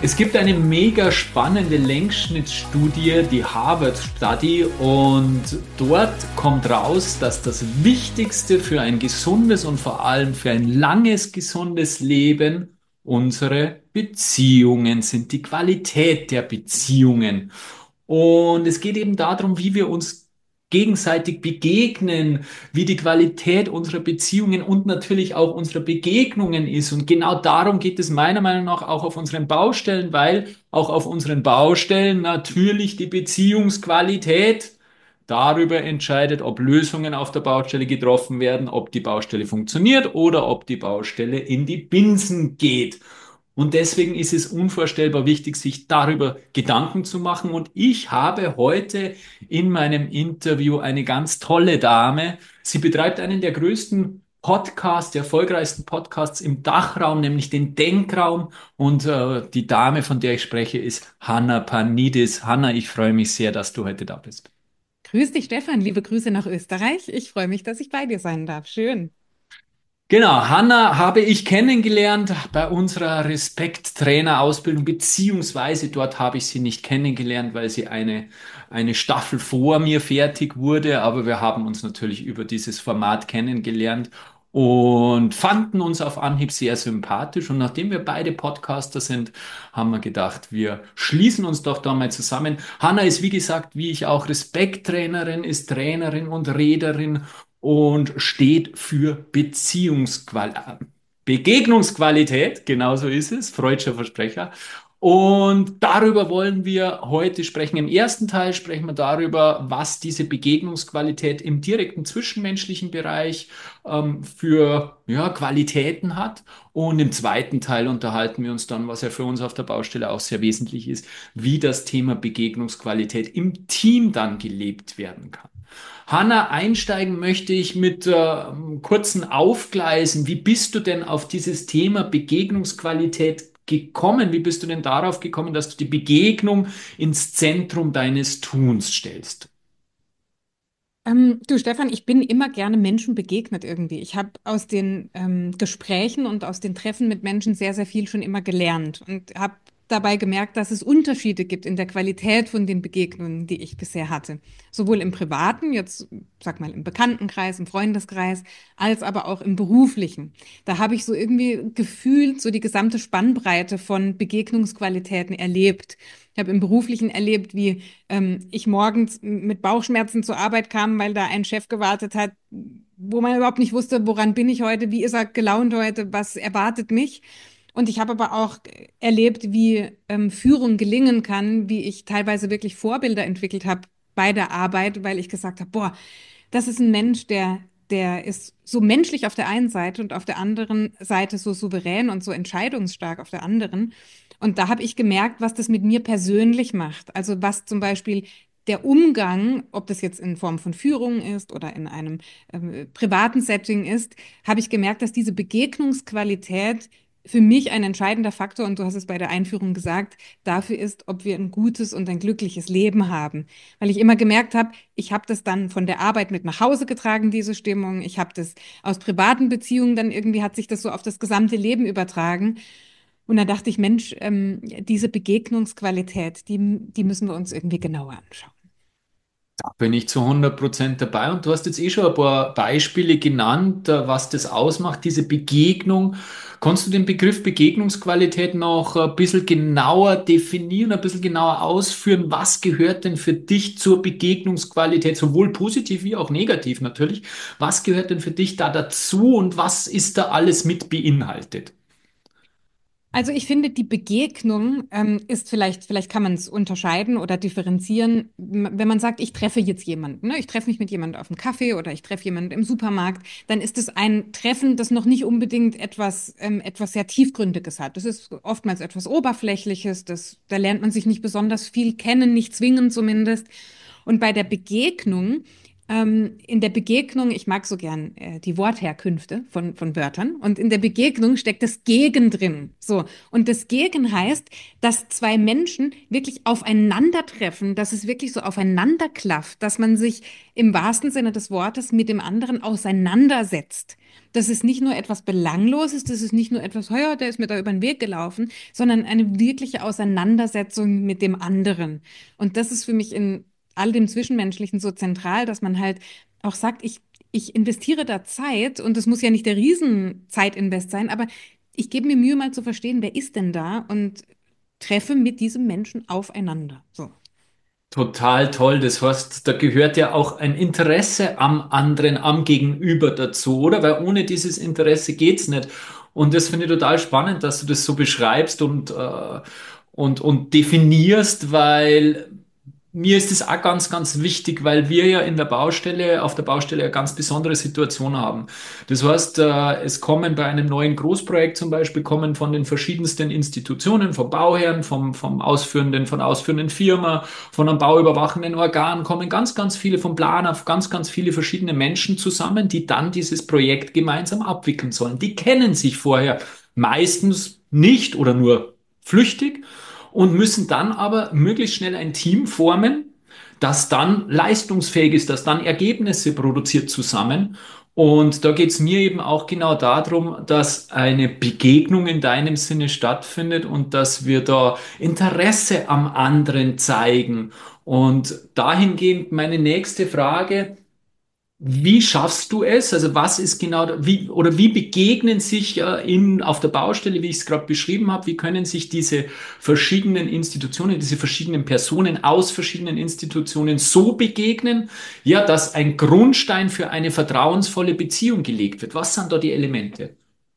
Es gibt eine mega spannende Längsschnittstudie, die Harvard Study, und dort kommt raus, dass das Wichtigste für ein gesundes und vor allem für ein langes, gesundes Leben unsere Beziehungen sind, die Qualität der Beziehungen. Und es geht eben darum, wie wir uns gegenseitig begegnen, wie die Qualität unserer Beziehungen und natürlich auch unserer Begegnungen ist. Und genau darum geht es meiner Meinung nach auch auf unseren Baustellen, weil auch auf unseren Baustellen natürlich die Beziehungsqualität darüber entscheidet, ob Lösungen auf der Baustelle getroffen werden, ob die Baustelle funktioniert oder ob die Baustelle in die Binsen geht. Und deswegen ist es unvorstellbar wichtig, sich darüber Gedanken zu machen. Und ich habe heute in meinem Interview eine ganz tolle Dame. Sie betreibt einen der größten Podcasts, der erfolgreichsten Podcasts im Dachraum, nämlich den Denkraum. Und die Dame, von der ich spreche, ist Hanna Panidis. Hanna, ich freue mich sehr, dass du heute da bist. Grüß dich, Stefan. Liebe Grüße nach Österreich. Ich freue mich, dass ich bei dir sein darf. Schön. Genau, Hanna habe ich kennengelernt bei unserer Respekt-Trainer-Ausbildung, beziehungsweise dort habe ich sie nicht kennengelernt, weil sie eine Staffel vor mir fertig wurde, aber wir haben uns natürlich über dieses Format kennengelernt und fanden uns auf Anhieb sehr sympathisch. Und nachdem wir beide Podcaster sind, haben wir gedacht, wir schließen uns doch da mal zusammen. Hanna ist, wie gesagt, wie ich auch, Respekt-Trainerin, ist Trainerin und Rederin und steht für Begegnungsqualität, genauso ist es, freudscher Versprecher. Und darüber wollen wir heute sprechen. Im ersten Teil sprechen wir darüber, was diese Begegnungsqualität im direkten zwischenmenschlichen Bereich für ja, Qualitäten hat. Und im zweiten Teil unterhalten wir uns dann, was ja für uns auf der Baustelle auch sehr wesentlich ist, wie das Thema Begegnungsqualität im Team dann gelebt werden kann. Hanna, einsteigen möchte ich mit kurzen Aufgleisen. Wie bist du denn auf dieses Thema Begegnungsqualität gekommen? Wie bist du denn darauf gekommen, dass du die Begegnung ins Zentrum deines Tuns stellst? Du, Stefan, ich bin immer gerne Menschen begegnet irgendwie. Ich habe aus den Gesprächen und aus den Treffen mit Menschen sehr, sehr viel schon immer gelernt und habe dabei gemerkt, dass es Unterschiede gibt in der Qualität von den Begegnungen, die ich bisher hatte. Sowohl im Privaten, jetzt sag mal im Bekanntenkreis, im Freundeskreis, als aber auch im Beruflichen. Da habe ich so irgendwie gefühlt so die gesamte Spannbreite von Begegnungsqualitäten erlebt. Ich habe im Beruflichen erlebt, wie ich morgens mit Bauchschmerzen zur Arbeit kam, weil da ein Chef gewartet hat, wo man überhaupt nicht wusste, woran bin ich heute, wie ist er gelaunt heute, was erwartet mich. Und ich habe aber auch erlebt, wie Führung gelingen kann, wie ich teilweise wirklich Vorbilder entwickelt habe bei der Arbeit, weil ich gesagt habe, boah, das ist ein Mensch, der ist so menschlich auf der einen Seite und auf der anderen Seite so souverän und so entscheidungsstark auf der anderen. Und da habe ich gemerkt, was das mit mir persönlich macht. Also was zum Beispiel der Umgang, ob das jetzt in Form von Führung ist oder in einem privaten Setting ist, habe ich gemerkt, dass diese Begegnungsqualität für mich ein entscheidender Faktor, und du hast es bei der Einführung gesagt, dafür ist, ob wir ein gutes und ein glückliches Leben haben. Weil ich immer gemerkt habe, ich habe das dann von der Arbeit mit nach Hause getragen, diese Stimmung. Ich habe das aus privaten Beziehungen, dann irgendwie hat sich das so auf das gesamte Leben übertragen. Und da dachte ich, Mensch, diese Begegnungsqualität, die müssen wir uns irgendwie genauer anschauen. Da bin ich zu 100% dabei, und du hast jetzt eh schon ein paar Beispiele genannt, was das ausmacht, diese Begegnung. Kannst du den Begriff Begegnungsqualität noch ein bisschen genauer definieren, ein bisschen genauer ausführen? Was gehört denn für dich zur Begegnungsqualität, sowohl positiv wie auch negativ natürlich? Was gehört denn für dich da dazu und was ist da alles mit beinhaltet? Also ich finde, die Begegnung ist vielleicht kann man es unterscheiden oder differenzieren. Wenn man sagt, ich treffe jetzt jemanden, ne? Ich treffe mich mit jemandem auf einem Kaffee oder ich treffe jemanden im Supermarkt, dann ist es ein Treffen, das noch nicht unbedingt etwas sehr Tiefgründiges hat. Das ist oftmals etwas Oberflächliches, da lernt man sich nicht besonders viel kennen, nicht zwingend zumindest. Und bei der Begegnung In der Begegnung, ich mag so gern die Wortherkünfte von Wörtern, und in der Begegnung steckt das Gegen drin. So. Und das Gegen heißt, dass zwei Menschen wirklich aufeinandertreffen, dass es wirklich so aufeinander klafft, dass man sich im wahrsten Sinne des Wortes mit dem anderen auseinandersetzt. Das ist nicht nur etwas Belangloses, das ist nicht nur etwas, oh ja, der ist mir da über den Weg gelaufen, sondern eine wirkliche Auseinandersetzung mit dem anderen. Und das ist für mich in all dem Zwischenmenschlichen so zentral, dass man halt auch sagt, ich investiere da Zeit, und es muss ja nicht der Riesenzeitinvest sein, aber ich gebe mir Mühe, mal zu verstehen, wer ist denn da, und treffe mit diesem Menschen aufeinander. So. Total toll. Das heißt, da gehört ja auch ein Interesse am anderen, am Gegenüber dazu, oder? Weil ohne dieses Interesse geht's nicht. Und das finde ich total spannend, dass du das so beschreibst und definierst, weil mir ist es auch ganz, ganz wichtig, weil wir ja in der Baustelle, auf der Baustelle eine ganz besondere Situation haben. Das heißt, es kommen bei einem neuen Großprojekt zum Beispiel, kommen von den verschiedensten Institutionen, vom Bauherrn, von der ausführenden Firma, von einem bauüberwachenden Organ, kommen ganz, ganz viele vom Planer, ganz, ganz viele verschiedene Menschen zusammen, die dann dieses Projekt gemeinsam abwickeln sollen. Die kennen sich vorher meistens nicht oder nur flüchtig und müssen dann aber möglichst schnell ein Team formen, das dann leistungsfähig ist, das dann Ergebnisse produziert zusammen. Und da geht es mir eben auch genau darum, dass eine Begegnung in deinem Sinne stattfindet und dass wir da Interesse am anderen zeigen. Und dahingehend meine nächste Frage: Wie schaffst du es? Also was ist genau, wie begegnen sich auf der Baustelle, wie ich es gerade beschrieben habe, wie können sich diese verschiedenen Institutionen, diese verschiedenen Personen aus verschiedenen Institutionen so begegnen, ja, dass ein Grundstein für eine vertrauensvolle Beziehung gelegt wird? Was sind da die Elemente?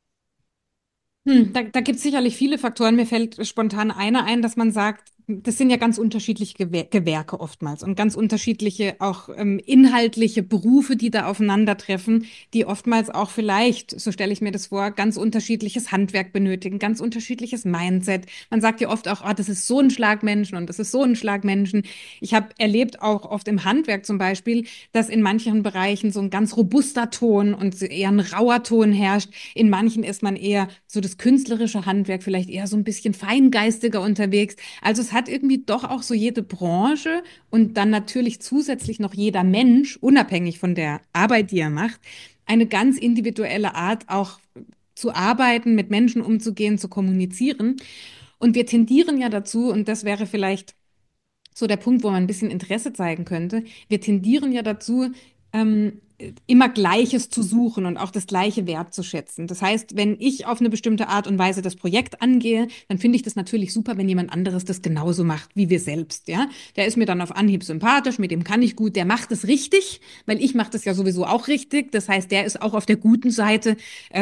Da gibt es sicherlich viele Faktoren. Mir fällt spontan einer ein, dass man sagt, das sind ja ganz unterschiedliche Gewerke oftmals und ganz unterschiedliche auch inhaltliche Berufe, die da aufeinandertreffen, die oftmals auch vielleicht, so stelle ich mir das vor, ganz unterschiedliches Handwerk benötigen, ganz unterschiedliches Mindset. Man sagt ja oft auch, ah, das ist so ein Schlag Menschen und das ist so ein Schlag Menschen. Ich habe erlebt auch oft im Handwerk zum Beispiel, dass in manchen Bereichen so ein ganz robuster Ton und eher ein rauer Ton herrscht. In manchen ist man eher so das künstlerische Handwerk, vielleicht eher so ein bisschen feingeistiger unterwegs. Also es hat irgendwie doch auch so jede Branche und dann natürlich zusätzlich noch jeder Mensch, unabhängig von der Arbeit, die er macht, eine ganz individuelle Art auch zu arbeiten, mit Menschen umzugehen, zu kommunizieren. Und wir tendieren ja dazu, und das wäre vielleicht so der Punkt, wo man ein bisschen Interesse zeigen könnte. Wir tendieren ja dazu, immer Gleiches zu suchen und auch das Gleiche wertzuschätzen. Das heißt, wenn ich auf eine bestimmte Art und Weise das Projekt angehe, dann finde ich das natürlich super, wenn jemand anderes das genauso macht wie wir selbst. Ja, der ist mir dann auf Anhieb sympathisch, mit dem kann ich gut, der macht es richtig, weil ich mache das ja sowieso auch richtig. Das heißt, der ist auch auf der guten Seite.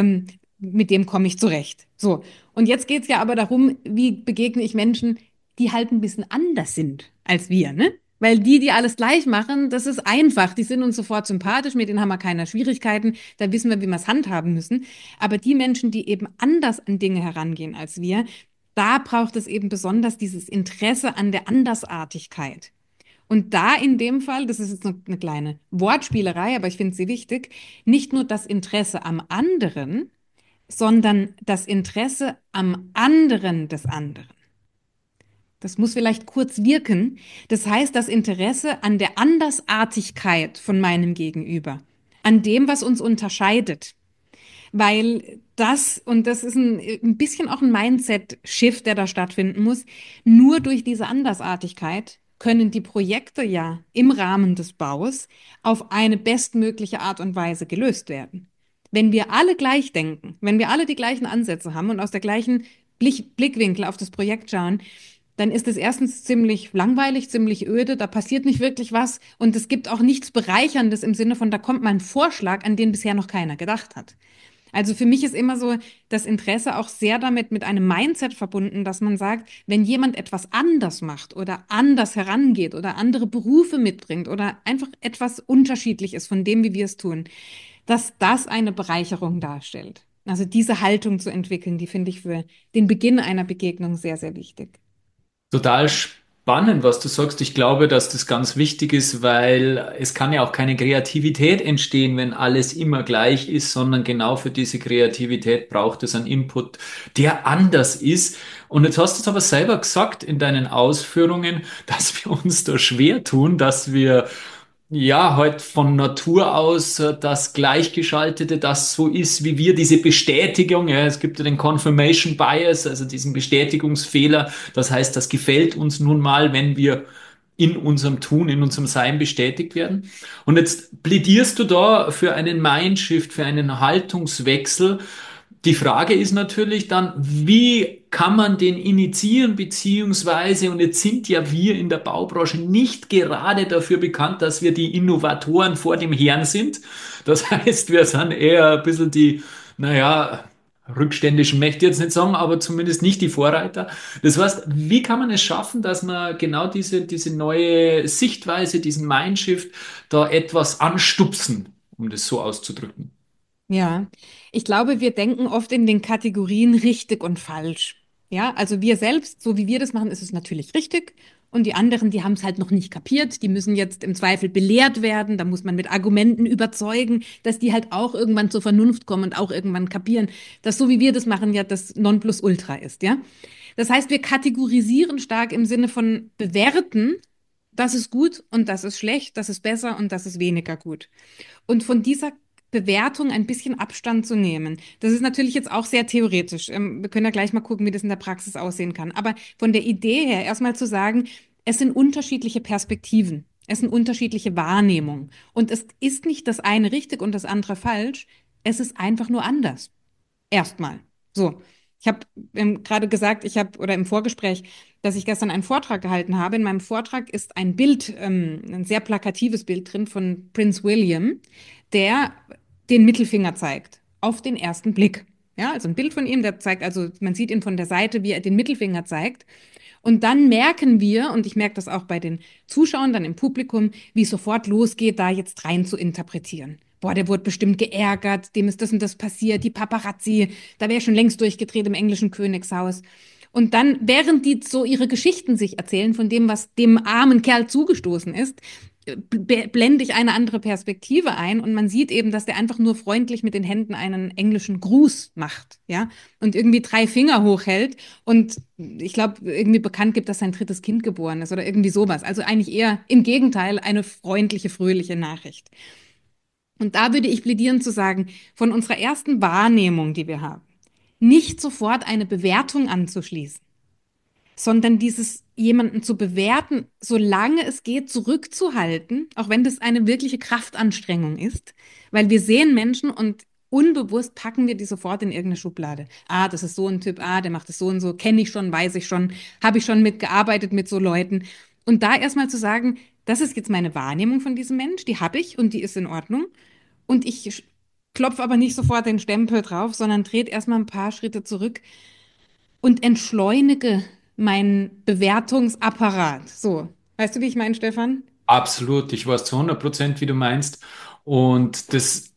Mit dem komme ich zurecht. So. Und jetzt geht es ja aber darum, wie begegne ich Menschen, die halt ein bisschen anders sind als wir, ne? Weil die alles gleich machen, das ist einfach. Die sind uns sofort sympathisch, mit denen haben wir keine Schwierigkeiten. Da wissen wir, wie wir es handhaben müssen. Aber die Menschen, die eben anders an Dinge herangehen als wir, da braucht es eben besonders dieses Interesse an der Andersartigkeit. Und da in dem Fall, das ist jetzt eine kleine Wortspielerei, aber ich finde sie wichtig, nicht nur das Interesse am anderen, sondern das Interesse am anderen des anderen. Das muss vielleicht kurz wirken. Das heißt, das Interesse an der Andersartigkeit von meinem Gegenüber, an dem, was uns unterscheidet. Weil das, und das ist ein bisschen auch ein Mindset-Shift, der da stattfinden muss, nur durch diese Andersartigkeit können die Projekte ja im Rahmen des Baus auf eine bestmögliche Art und Weise gelöst werden. Wenn wir alle gleich denken, wenn wir alle die gleichen Ansätze haben und aus der gleichen Blickwinkel auf das Projekt schauen, dann ist es erstens ziemlich langweilig, ziemlich öde, da passiert nicht wirklich was und es gibt auch nichts Bereicherndes im Sinne von, da kommt mal ein Vorschlag, an den bisher noch keiner gedacht hat. Also für mich ist immer so das Interesse auch sehr damit mit einem Mindset verbunden, dass man sagt, wenn jemand etwas anders macht oder anders herangeht oder andere Berufe mitbringt oder einfach etwas unterschiedlich ist von dem, wie wir es tun, dass das eine Bereicherung darstellt. Also diese Haltung zu entwickeln, die finde ich für den Beginn einer Begegnung sehr, sehr wichtig. Total spannend, spannend, was du sagst. Ich glaube, dass das ganz wichtig ist, weil es kann ja auch keine Kreativität entstehen, wenn alles immer gleich ist, sondern genau für diese Kreativität braucht es einen Input, der anders ist. Und jetzt hast du es aber selber gesagt in deinen Ausführungen, dass wir uns da schwer tun, dass wir ja, halt von Natur aus das Gleichgeschaltete, das so ist wie wir, diese Bestätigung, ja, es gibt ja den Confirmation Bias, also diesen Bestätigungsfehler. Das heißt, das gefällt uns nun mal, wenn wir in unserem Tun, in unserem Sein bestätigt werden. Und jetzt plädierst du da für einen Mindshift, für einen Haltungswechsel. Die Frage ist natürlich dann, wie kann man den initiieren, beziehungsweise, und jetzt sind ja wir in der Baubranche nicht gerade dafür bekannt, dass wir die Innovatoren vor dem Herrn sind. Das heißt, wir sind eher ein bisschen die, naja, rückständischen möchte ich jetzt nicht sagen, aber zumindest nicht die Vorreiter. Das heißt, wie kann man es schaffen, dass man genau diese neue Sichtweise, diesen Mindshift da etwas anstupsen, um das so auszudrücken? Ja, ich glaube, wir denken oft in den Kategorien richtig und falsch. Ja, also wir selbst, so wie wir das machen, ist es natürlich richtig. Und die anderen, die haben es halt noch nicht kapiert. Die müssen jetzt im Zweifel belehrt werden. Da muss man mit Argumenten überzeugen, dass die halt auch irgendwann zur Vernunft kommen und auch irgendwann kapieren, dass so wie wir das machen, ja das Nonplusultra ist. Ja, das heißt, wir kategorisieren stark im Sinne von bewerten. Das ist gut und das ist schlecht, das ist besser und das ist weniger gut. Und von dieser Bewertung ein bisschen Abstand zu nehmen. Das ist natürlich jetzt auch sehr theoretisch. Wir können ja gleich mal gucken, wie das in der Praxis aussehen kann. Aber von der Idee her erstmal zu sagen, es sind unterschiedliche Perspektiven. Es sind unterschiedliche Wahrnehmungen. Und es ist nicht das eine richtig und das andere falsch. Es ist einfach nur anders. Erstmal. So. Ich habe gerade gesagt, ich habe, oder im Vorgespräch, dass ich gestern einen Vortrag gehalten habe. In meinem Vortrag ist ein Bild, ein sehr plakatives Bild drin von Prince William, der den Mittelfinger zeigt, auf den ersten Blick. Ja, also ein Bild von ihm, der zeigt, also man sieht ihn von der Seite, wie er den Mittelfinger zeigt. Und dann merken wir, und ich merke das auch bei den Zuschauern, dann im Publikum, wie es sofort losgeht, da jetzt rein zu interpretieren. Boah, der wurde bestimmt geärgert, dem ist das und das passiert, die Paparazzi, da wäre schon längst durchgedreht im englischen Königshaus. Und dann, während die so ihre Geschichten sich erzählen von dem, was dem armen Kerl zugestoßen ist, blende ich eine andere Perspektive ein und man sieht eben, dass der einfach nur freundlich mit den Händen einen englischen Gruß macht, ja, und irgendwie drei Finger hochhält und ich glaube, irgendwie bekannt gibt, dass sein drittes Kind geboren ist oder irgendwie sowas. Also eigentlich eher im Gegenteil eine freundliche, fröhliche Nachricht. Und da würde ich plädieren zu sagen, von unserer ersten Wahrnehmung, die wir haben, nicht sofort eine Bewertung anzuschließen, sondern dieses jemanden zu bewerten, solange es geht, zurückzuhalten, auch wenn das eine wirkliche Kraftanstrengung ist, weil wir sehen Menschen und unbewusst packen wir die sofort in irgendeine Schublade. Ah, das ist so ein Typ, ah, der macht es so und so, kenne ich schon, weiß ich schon, habe ich schon mitgearbeitet mit so Leuten. Und da erstmal zu sagen, das ist jetzt meine Wahrnehmung von diesem Mensch, die habe ich und die ist in Ordnung. Und ich klopfe aber nicht sofort den Stempel drauf, sondern dreht erstmal ein paar Schritte zurück und entschleunige meinen Bewertungsapparat. So, weißt du, wie ich meine, Stefan? Absolut, ich weiß zu 100%, wie du meinst. Und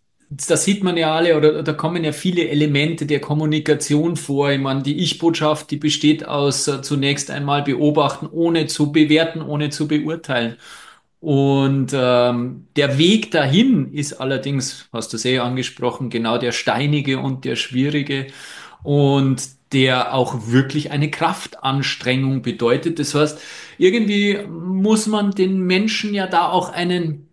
da sieht man ja alle, oder da kommen ja viele Elemente der Kommunikation vor. Ich meine, die Ich-Botschaft, die besteht aus zunächst einmal beobachten, ohne zu bewerten, ohne zu beurteilen. Und der Weg dahin ist allerdings, hast du sehr angesprochen, genau der steinige und der schwierige und der auch wirklich eine Kraftanstrengung bedeutet. Das heißt, irgendwie muss man den Menschen ja da auch einen,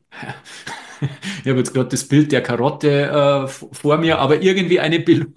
ich habe jetzt gerade das Bild der Karotte vor mir, aber irgendwie eine Belohnung,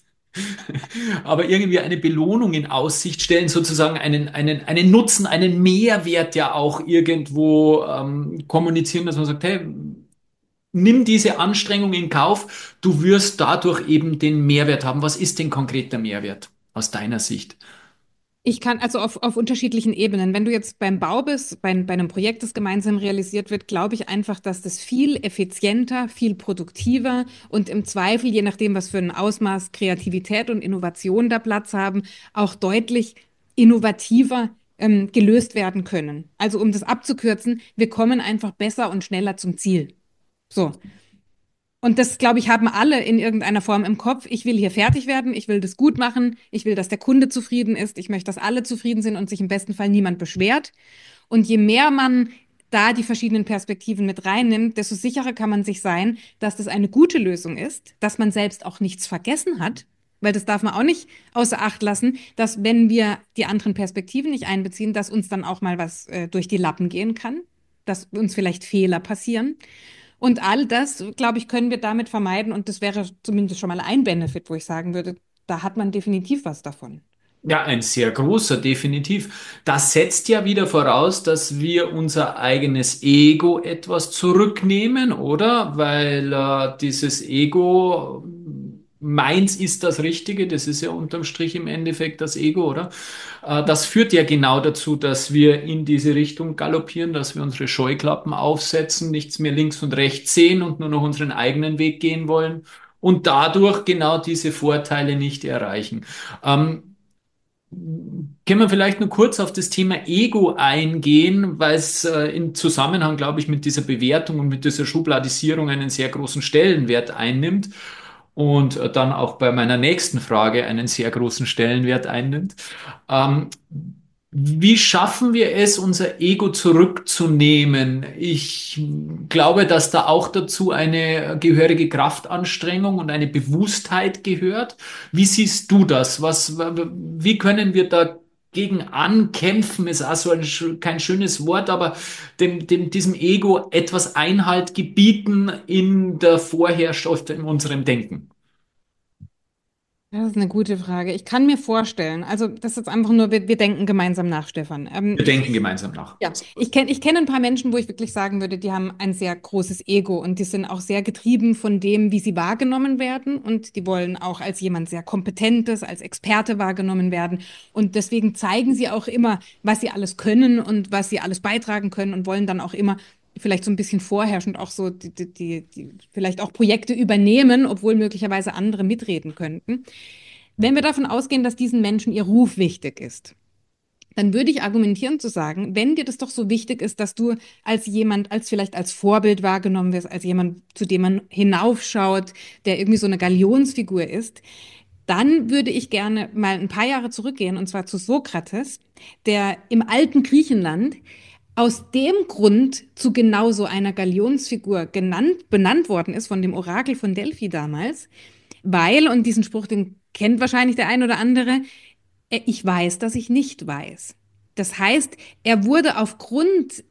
aber irgendwie eine Belohnung in Aussicht stellen, sozusagen einen Nutzen, einen Mehrwert ja auch irgendwo kommunizieren, dass man sagt, hey, nimm diese Anstrengung in Kauf, du wirst dadurch eben den Mehrwert haben. Was ist denn konkret der Mehrwert aus deiner Sicht? Ich kann also auf unterschiedlichen Ebenen. Wenn du jetzt beim Bau bist, bei einem Projekt, das gemeinsam realisiert wird, glaube ich einfach, dass das viel effizienter, viel produktiver und im Zweifel, je nachdem, was für ein Ausmaß Kreativität und Innovation da Platz haben, auch deutlich innovativer gelöst werden können. Also um das abzukürzen, wir kommen einfach besser und schneller zum Ziel. So. Und das, glaube ich, haben alle in irgendeiner Form im Kopf. Ich will hier fertig werden, ich will das gut machen, ich will, dass der Kunde zufrieden ist, ich möchte, dass alle zufrieden sind und sich im besten Fall niemand beschwert. Und je mehr man da die verschiedenen Perspektiven mit reinnimmt, desto sicherer kann man sich sein, dass das eine gute Lösung ist, dass man selbst auch nichts vergessen hat, weil das darf man auch nicht außer Acht lassen, dass wenn wir die anderen Perspektiven nicht einbeziehen, dass uns dann auch mal was durch die Lappen gehen kann, dass uns vielleicht Fehler passieren. Und all das, glaube ich, können wir damit vermeiden. Und das wäre zumindest schon mal ein Benefit, wo ich sagen würde, da hat man definitiv was davon. Ja, ein sehr großer, definitiv. Das setzt ja wieder voraus, dass wir unser eigenes Ego etwas zurücknehmen, oder? Weil dieses Ego, meins ist das Richtige, das ist ja unterm Strich im Endeffekt das Ego, oder? Das führt ja genau dazu, dass wir in diese Richtung galoppieren, dass wir unsere Scheuklappen aufsetzen, nichts mehr links und rechts sehen und nur noch unseren eigenen Weg gehen wollen und dadurch genau diese Vorteile nicht erreichen. Können wir vielleicht nur kurz auf das Thema Ego eingehen, weil es im Zusammenhang, glaube ich, mit dieser Bewertung und mit dieser Schubladisierung einen sehr großen Stellenwert einnimmt und dann auch bei meiner nächsten Frage einen sehr großen Stellenwert einnimmt. Ähm, Wie schaffen wir es, unser Ego zurückzunehmen? Ich glaube, dass da auch dazu eine gehörige Kraftanstrengung und eine Bewusstheit gehört. Wie siehst du das? Wie können wir dagegen ankämpfen? Ist auch so kein schönes Wort, aber diesem Ego etwas Einhalt gebieten in der Vorherrschaft in unserem Denken. Das ist eine gute Frage. Ich kann mir vorstellen, also das ist jetzt einfach nur, wir denken gemeinsam nach, Stefan. Wir denken gemeinsam nach. Ja, ich kenn ein paar Menschen, wo ich wirklich sagen würde, die haben ein sehr großes Ego und die sind auch sehr getrieben von dem, wie sie wahrgenommen werden und die wollen auch als jemand sehr Kompetentes, als Experte wahrgenommen werden und deswegen zeigen sie auch immer, was sie alles können und was sie alles beitragen können und wollen dann auch immer vielleicht so ein bisschen vorherrschend auch so vielleicht auch Projekte übernehmen, obwohl möglicherweise andere mitreden könnten. Wenn wir davon ausgehen, dass diesen Menschen ihr Ruf wichtig ist, dann würde ich argumentieren zu sagen, wenn dir das doch so wichtig ist, dass du als jemand, als vielleicht als Vorbild wahrgenommen wirst, als jemand, zu dem man hinaufschaut, der irgendwie so eine Galionsfigur ist, dann würde ich gerne mal ein paar Jahre zurückgehen, und zwar zu Sokrates, der im alten Griechenland aus dem Grund zu genau so einer Galionsfigur benannt worden ist, von dem Orakel von Delphi damals, weil, und diesen Spruch, den kennt wahrscheinlich der ein oder andere, ich weiß, dass ich nicht weiß. Das heißt, er wurde aufgrund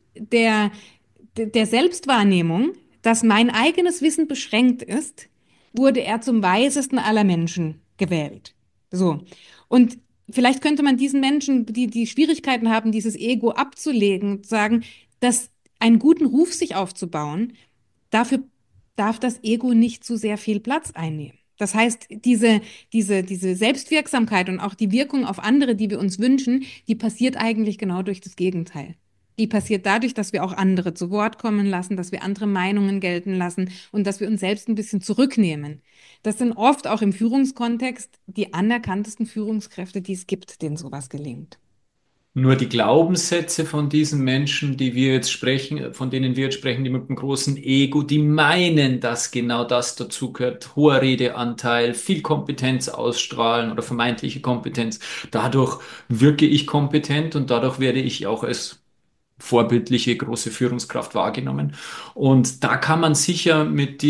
der Selbstwahrnehmung, dass mein eigenes Wissen beschränkt ist, wurde er zum weisesten aller Menschen gewählt. So. Und vielleicht könnte man diesen Menschen, die Schwierigkeiten haben, dieses Ego abzulegen, sagen, dass einen guten Ruf sich aufzubauen, dafür darf das Ego nicht zu sehr viel Platz einnehmen. Das heißt, diese Selbstwirksamkeit und auch die Wirkung auf andere, die wir uns wünschen, die passiert eigentlich genau durch das Gegenteil. Die passiert dadurch, dass wir auch andere zu Wort kommen lassen, dass wir andere Meinungen gelten lassen und dass wir uns selbst ein bisschen zurücknehmen. Das sind oft auch im Führungskontext die anerkanntesten Führungskräfte, die es gibt, denen sowas gelingt. Nur die Glaubenssätze von diesen Menschen, die wir jetzt sprechen, von denen wir jetzt sprechen, die mit dem großen Ego, die meinen, dass genau das dazu gehört. Hoher Redeanteil, viel Kompetenz ausstrahlen oder vermeintliche Kompetenz. Dadurch wirke ich kompetent und dadurch werde ich auch als vorbildliche große Führungskraft wahrgenommen. Und da kann man sicher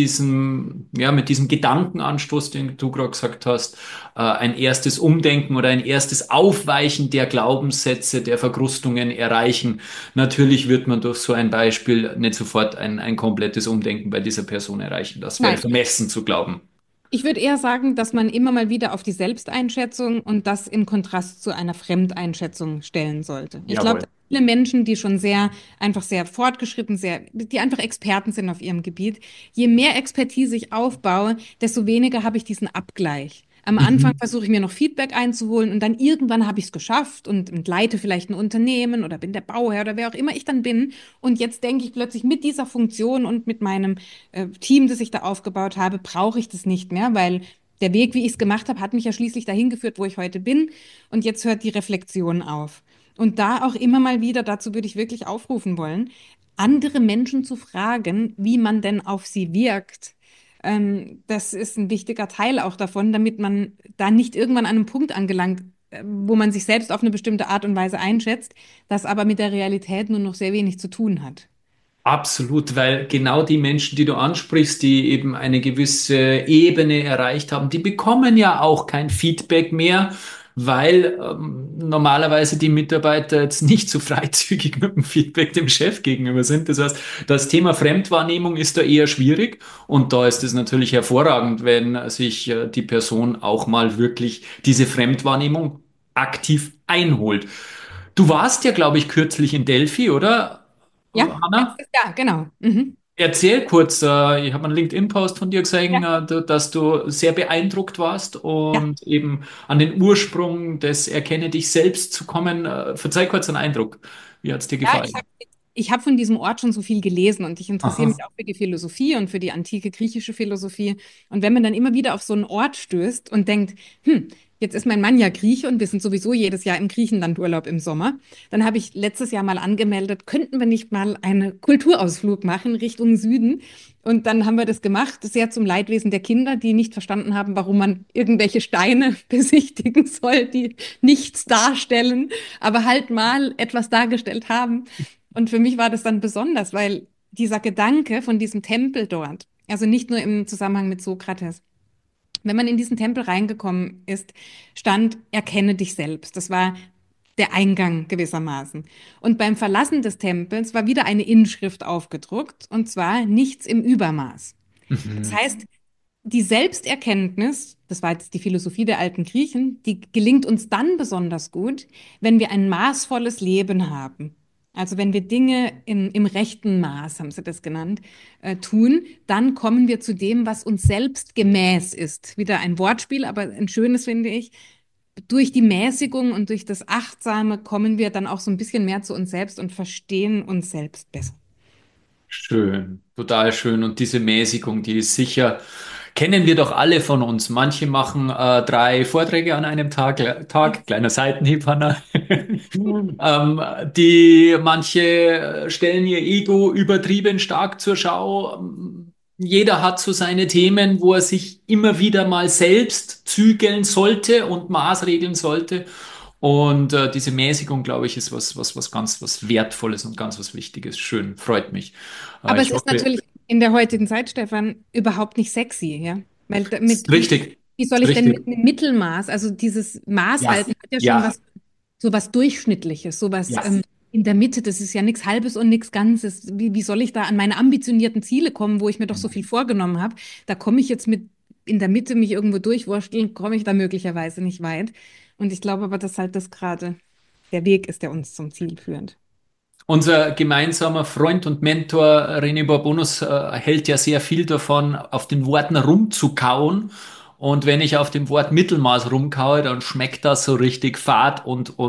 mit diesem Gedankenanstoß, den du gerade gesagt hast, ein erstes Umdenken oder ein erstes Aufweichen der Glaubenssätze, der Verkrustungen erreichen. Natürlich wird man durch so ein Beispiel nicht sofort ein komplettes Umdenken bei dieser Person erreichen. Das wäre Nein, vermessen zu glauben. ich würde eher sagen, dass man immer mal wieder auf die Selbsteinschätzung und das im Kontrast zu einer Fremdeinschätzung stellen sollte. Ich glaube, Jawohl. dass viele Menschen, die schon einfach sehr fortgeschritten, die einfach Experten sind auf ihrem Gebiet, je mehr Expertise ich aufbaue, desto weniger habe ich diesen Abgleich. Am Anfang Mhm. versuche ich mir noch Feedback einzuholen und dann irgendwann habe ich es geschafft und leite vielleicht ein Unternehmen oder bin der Bauherr oder wer auch immer ich dann bin. Und jetzt denke ich plötzlich mit dieser Funktion und mit meinem Team, das ich da aufgebaut habe, brauche ich das nicht mehr, weil der Weg, wie ich es gemacht habe, hat mich ja schließlich dahin geführt, wo ich heute bin. Und jetzt hört die Reflexion auf. Und da auch immer mal wieder, dazu würde ich wirklich aufrufen wollen, andere Menschen zu fragen, wie man denn auf sie wirkt. Das ist ein wichtiger Teil auch davon, damit man da nicht irgendwann an einem Punkt angelangt, wo man sich selbst auf eine bestimmte Art und Weise einschätzt, das aber mit der Realität nur noch sehr wenig zu tun hat. Absolut, weil genau die Menschen, die du ansprichst, die eben eine gewisse Ebene erreicht haben, die bekommen ja auch kein Feedback mehr, weil normalerweise die Mitarbeiter jetzt nicht so freizügig mit dem Feedback dem Chef gegenüber sind. Das heißt, das Thema Fremdwahrnehmung ist da eher schwierig und da ist es natürlich hervorragend, wenn sich die Person auch mal wirklich diese Fremdwahrnehmung aktiv einholt. Du warst ja, glaube ich, kürzlich in Delphi, oder, Ja, Hanna? letztes Jahr, genau. Mhm. Erzähl kurz, ich habe einen LinkedIn-Post von dir gesehen, Ja, dass du sehr beeindruckt warst ja. und eben an den Ursprung des Erkenne dich selbst zu kommen. Verzeih kurz einen Eindruck. Wie hat es dir Ja, gefallen? ich hab von diesem Ort schon so viel gelesen und ich interessiere mich Aha. auch für die Philosophie und für die antike griechische Philosophie. Und wenn man dann immer wieder auf so einen Ort stößt und denkt, jetzt ist mein Mann ja Grieche und wir sind sowieso jedes Jahr im Griechenlandurlaub im Sommer, dann habe ich letztes Jahr mal angemeldet, könnten wir nicht mal einen Kulturausflug machen Richtung Süden? Und dann haben wir das gemacht, sehr zum Leidwesen der Kinder, die nicht verstanden haben, warum man irgendwelche Steine besichtigen soll, die nichts darstellen, aber halt mal etwas dargestellt haben. Und für mich war das dann besonders, weil dieser Gedanke von diesem Tempel dort, also nicht nur im Zusammenhang mit Sokrates, wenn man in diesen Tempel reingekommen ist, stand, erkenne dich selbst. Das war der Eingang gewissermaßen. Und beim Verlassen des Tempels war wieder eine Inschrift aufgedruckt, und zwar nichts im Übermaß. Das Mhm. heißt, die Selbsterkenntnis, das war jetzt die Philosophie der alten Griechen, die gelingt uns dann besonders gut, wenn wir ein maßvolles Leben haben. Also wenn wir Dinge im rechten Maß, haben sie das genannt, tun, dann kommen wir zu dem, was uns selbst gemäß ist. Wieder ein Wortspiel, aber ein schönes finde ich. Durch die Mäßigung und durch das Achtsame kommen wir dann auch so ein bisschen mehr zu uns selbst und verstehen uns selbst besser. Schön, total schön. Und diese Mäßigung, die ist sicher, kennen wir doch alle von uns. Manche machen 3 Vorträge an einem Tag, kleiner Seitenhieb, Hanna. Die manche stellen ihr Ego übertrieben stark zur Schau. Jeder hat so seine Themen, wo er sich immer wieder mal selbst zügeln sollte und maßregeln sollte. Und diese Mäßigung, glaube ich, ist was ganz was Wertvolles und ganz was Wichtiges. Schön, freut mich. Aber es Ich ist hoffe, natürlich in der heutigen Zeit, Stefan, überhaupt nicht sexy, ja? Weil damit, richtig, wie soll ich denn richtig. mit einem Mittelmaß, also dieses Maß Ja, halten, hat ja schon ja, was, so was Durchschnittliches, so was ja. in der Mitte, das ist ja nichts Halbes und nichts Ganzes. Wie soll ich da an meine ambitionierten Ziele kommen, wo ich mir doch so viel vorgenommen habe? Da komme ich jetzt mit in der Mitte mich irgendwo durchwursteln, komme ich da möglicherweise nicht weit. Und ich glaube aber, dass halt das gerade der Weg ist, der uns zum Ziel führt. Unser gemeinsamer Freund und Mentor René Bourbonus hält ja sehr viel davon, auf den Worten rumzukauen. Und wenn ich auf dem Wort Mittelmaß rumkaue, dann schmeckt das so richtig fad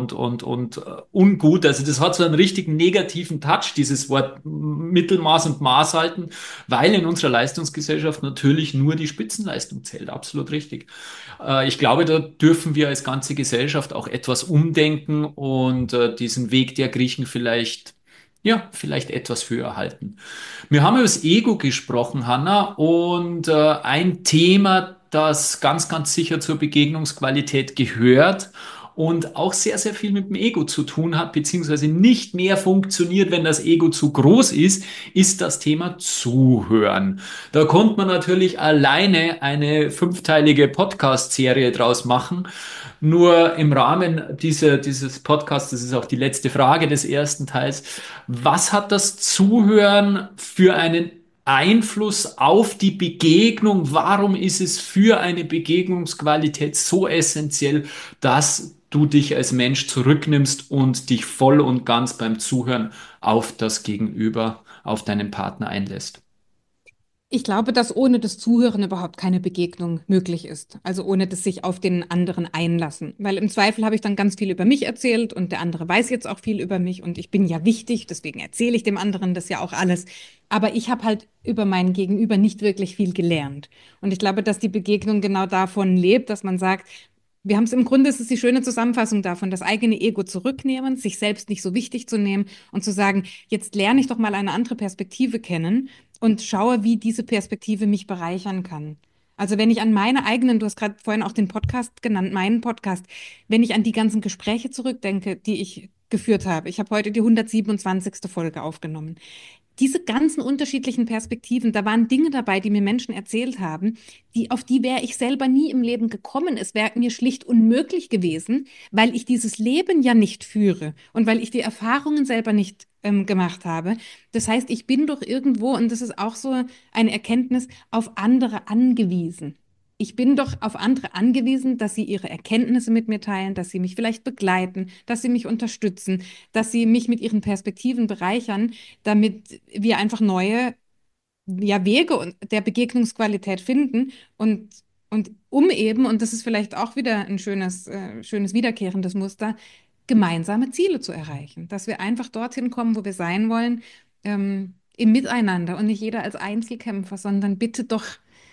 und ungut. Also das hat so einen richtigen negativen Touch, dieses Wort Mittelmaß und Maß halten, weil in unserer Leistungsgesellschaft natürlich nur die Spitzenleistung zählt. Absolut richtig. Ich glaube, da dürfen wir als ganze Gesellschaft auch etwas umdenken und diesen Weg der Griechen vielleicht, ja, vielleicht etwas höher halten. Wir haben über das Ego gesprochen, Hanna, und ein Thema, das ganz sicher zur Begegnungsqualität gehört und auch sehr viel mit dem Ego zu tun hat, beziehungsweise nicht mehr funktioniert, wenn das Ego zu groß ist das Thema Zuhören. Da konnte man natürlich alleine eine 5-teilige Podcast-Serie draus machen. Nur im Rahmen dieses Podcasts, das ist auch die letzte Frage des ersten Teils, was hat das Zuhören für einen Einfluss auf die Begegnung? Warum ist es für eine Begegnungsqualität so essentiell, dass du dich als Mensch zurücknimmst und dich voll und ganz beim Zuhören auf das Gegenüber, auf deinen Partner einlässt? Ich glaube, dass ohne das Zuhören überhaupt keine Begegnung möglich ist. Also ohne das sich auf den anderen einlassen. Weil im Zweifel habe ich dann ganz viel über mich erzählt und der andere weiß jetzt auch viel über mich und ich bin ja wichtig, deswegen erzähle ich dem anderen das ja auch alles. Aber ich habe halt über mein Gegenüber nicht wirklich viel gelernt. Und ich glaube, dass die Begegnung genau davon lebt, dass man sagt, wir haben es im Grunde, es ist die schöne Zusammenfassung davon, das eigene Ego zurücknehmen, sich selbst nicht so wichtig zu nehmen und zu sagen, jetzt lerne ich doch mal eine andere Perspektive kennen und schaue, wie diese Perspektive mich bereichern kann. Also wenn ich an meine eigenen, du hast gerade vorhin auch den Podcast genannt, meinen Podcast, wenn ich an die ganzen Gespräche zurückdenke, die ich geführt habe. Ich habe heute die 127. Folge aufgenommen. Diese ganzen unterschiedlichen Perspektiven, da waren Dinge dabei, die mir Menschen erzählt haben, auf die wäre ich selber nie im Leben gekommen. Es wäre mir schlicht unmöglich gewesen, weil ich dieses Leben ja nicht führe und weil ich die Erfahrungen selber nicht gemacht habe. Das heißt, ich bin doch irgendwo, und das ist auch so eine Erkenntnis, auf andere angewiesen. Ich bin doch auf andere angewiesen, dass sie ihre Erkenntnisse mit mir teilen, dass sie mich vielleicht begleiten, dass sie mich unterstützen, dass sie mich mit ihren Perspektiven bereichern, damit wir einfach neue, ja, Wege der Begegnungsqualität finden und um eben, und das ist vielleicht auch wieder ein schönes wiederkehrendes Muster, gemeinsame Ziele zu erreichen. Dass wir einfach dorthin kommen, wo wir sein wollen, im Miteinander und nicht jeder als Einzelkämpfer, sondern bitte doch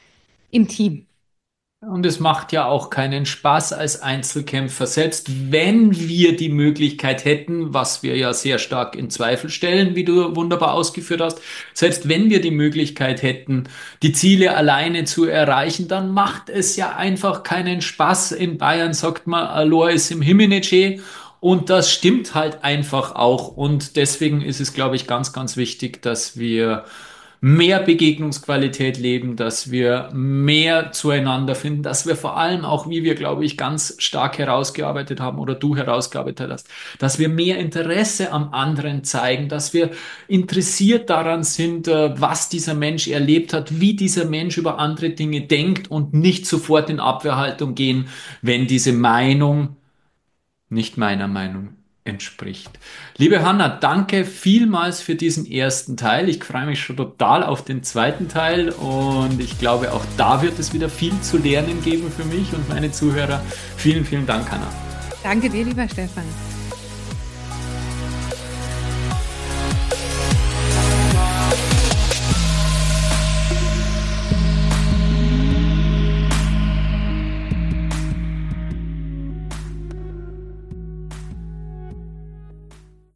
im Team. Und es macht ja auch keinen Spaß als Einzelkämpfer, selbst wenn wir die Möglichkeit hätten, was wir ja sehr stark in Zweifel stellen, wie du wunderbar ausgeführt hast, selbst wenn wir die Möglichkeit hätten, die Ziele alleine zu erreichen, dann macht es ja einfach keinen Spaß. In Bayern sagt man, Alois im Himmelnitsche. Und das stimmt halt einfach auch. Und deswegen ist es, glaube ich, ganz, ganz wichtig, dass wir mehr Begegnungsqualität leben, dass wir mehr zueinander finden, dass wir vor allem auch, wie wir, glaube ich, ganz stark herausgearbeitet haben oder du herausgearbeitet hast, dass wir mehr Interesse am anderen zeigen, dass wir interessiert daran sind, was dieser Mensch erlebt hat, wie dieser Mensch über andere Dinge denkt und nicht sofort in Abwehrhaltung gehen, wenn diese Meinung nicht meiner Meinung entspricht. Liebe Hanna, danke vielmals für diesen ersten Teil. Ich freue mich schon total auf den zweiten Teil und ich glaube, auch da wird es wieder viel zu lernen geben für mich und meine Zuhörer. Vielen, vielen Dank, Hanna. Danke dir, lieber Stefan.